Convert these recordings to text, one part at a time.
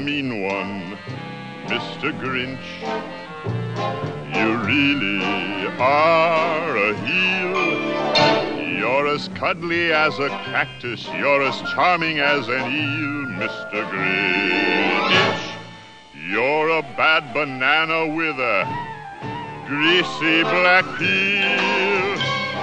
mean one, Mr. Grinch. You really are a heel. You're as cuddly as a cactus. You're as charming as an eel, Mr. Grinch. You're a bad banana with a greasy black peel.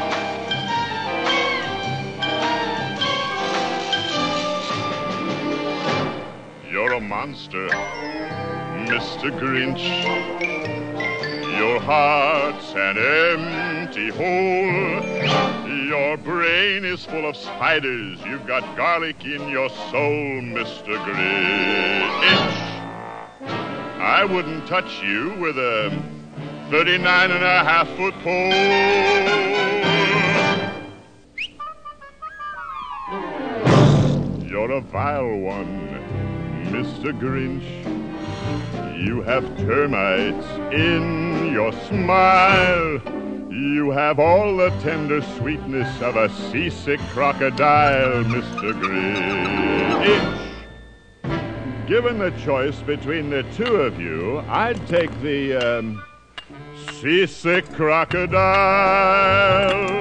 You're a monster, Mr. Grinch. Your heart's an empty hole. Your brain is full of spiders. You've got garlic in your soul, Mr. Grinch. I wouldn't touch you with a 39.5-foot pole. You're a vile one, Mr. Grinch. You have termites in your smile. You have all the tender sweetness of a seasick crocodile, Mr. Grinch. Given the choice between the two of you, I'd take the seasick crocodile.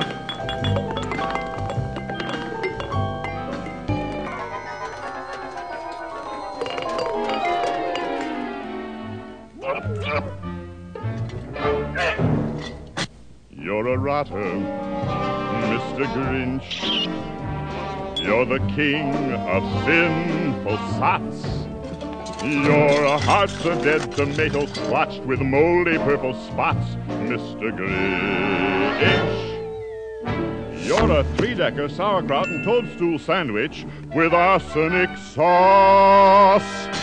You're a rotter, Mr. Grinch. You're the king of sinful sots. Your heart's a dead tomato splotched with moldy purple spots, Mr. Grinch. You're a three-decker sauerkraut and toadstool sandwich with arsenic sauce.